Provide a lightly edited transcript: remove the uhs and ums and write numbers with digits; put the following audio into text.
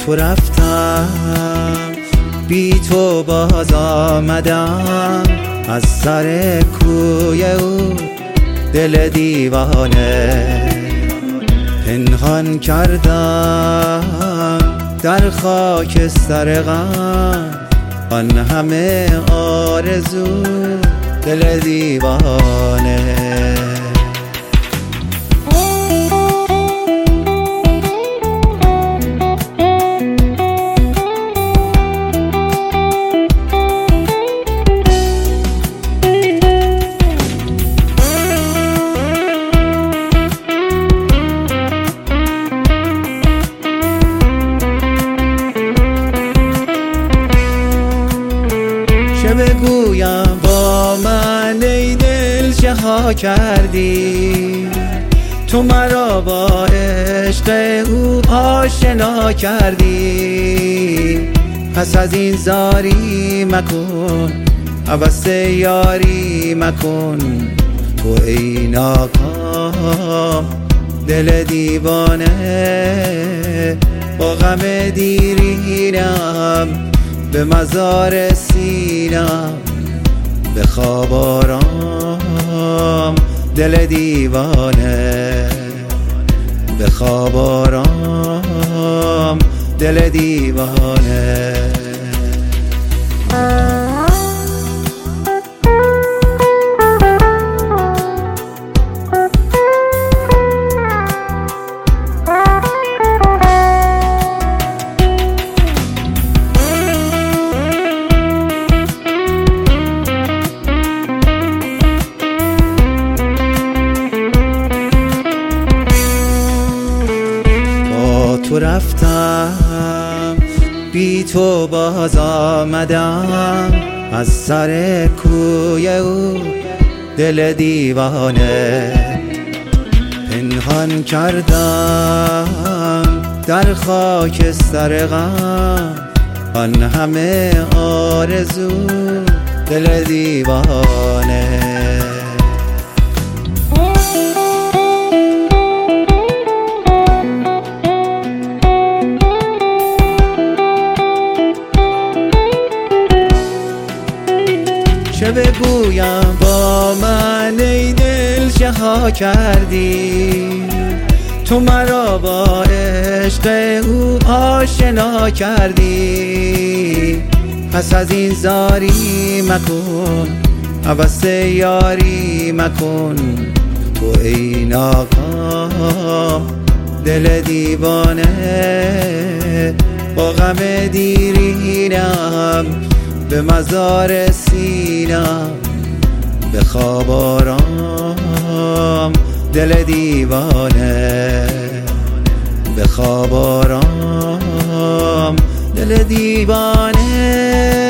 تو رفتم بی تو باز آمدم از سر کوی او دل دیوانه پنهان کردم در خاکستر غم آن همه آرزو دل دیوانه چه بگویم با من ای دل چه ها کردی تو مرا با عشق او آشنا کردی پس از این زاری مکن هوس یاری مکن تو ای ناکام دل دیوانه با غم دیرینم به مزار سینم به خواب آرام دل دیوانه به خواب آرام دل دیوانه تو رفتم بی تو باز آمدم از سر کوی او دل دیوانه پنهان کردم در خاکستر غم آن همه آرزو دل دیوانه چه بگویم با من ای دل چه ها کردی تو مرا با عشق او آشنا کردی پس از این زاری مکن هوس یاری مکن تو ای ناکام دل دیوانه با غم دیرینم به مزار سینم به خواب آرام دل دیوانه به خواب آرام دل دیوانه